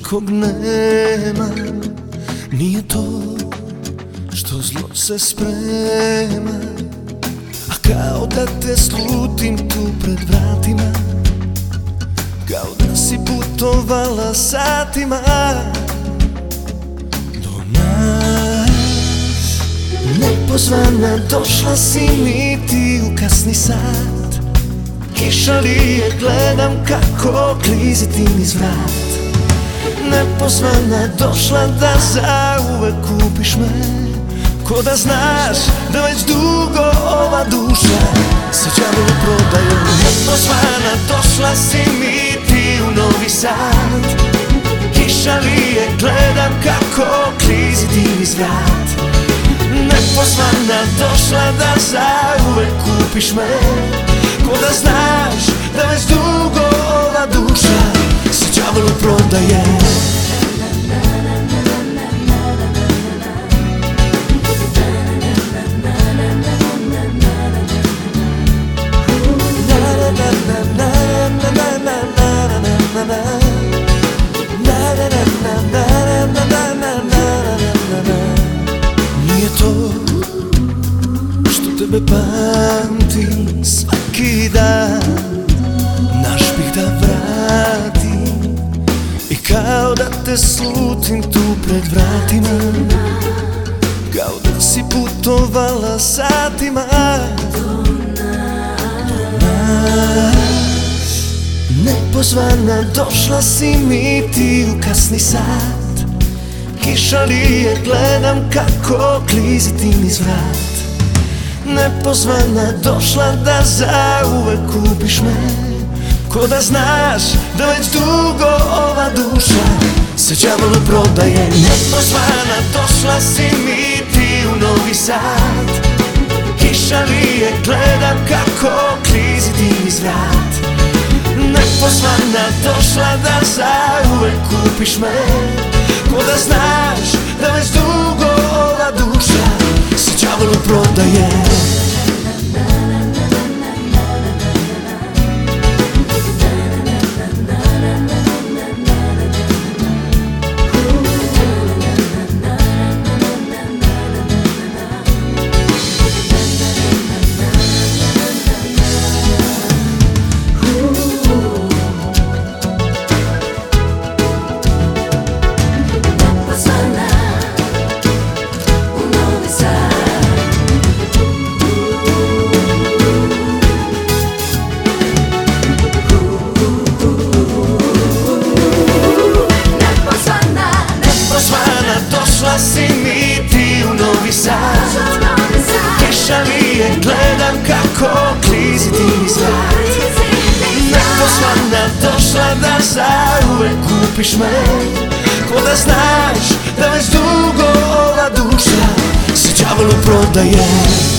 nikog nema. Nije to što zlo se sprema, a kao da te slutim tu pred vratima, kao da si putovala satima do nas. Nepozvana došla si mi ti u kasni sat, kiša lije, gledam kako klizi ti niz vrat. Nepozvana došla da zauvek kupiš me, ko da znaš da već dugo ova duša se đavolu prodaje. Nepozvana došla si mi ti u Novi Sad, kiša lije, gledam kako klizi ti niz vrat. Nepozvana došla da zauvek kupiš me, ko da znaš da već dugo ova duša se đavolu prodaje. Nije to što tebe pamtim svaki dan, naš bih da vratim i kao da te slutim tu pred vratima, kao da si putovala satima do nas. Nepozvana došla si mi ti u kasni sat, kiša lije, gledam kako klizi ti niz vrat. Nepozvana došla da zauvek kupiš me, ko da znaš da već dugo ova duša se đavolu prodaje. Nepozvana došla si mi ti u Novi Sad, kiša lije, gledam kako klizi ti niz vrat. Nepozvana došla da zauvek kupiš me, ko da znaš da već dugo ova duša se đavolu prodaje. Došla si mi ti u Novi Sad, kiša lije, gledam kako klizi ti niz vrat. Nepozvana došla da zauvek kupiš me, ko da znaš da već dugo ova duša se đavolu prodaje.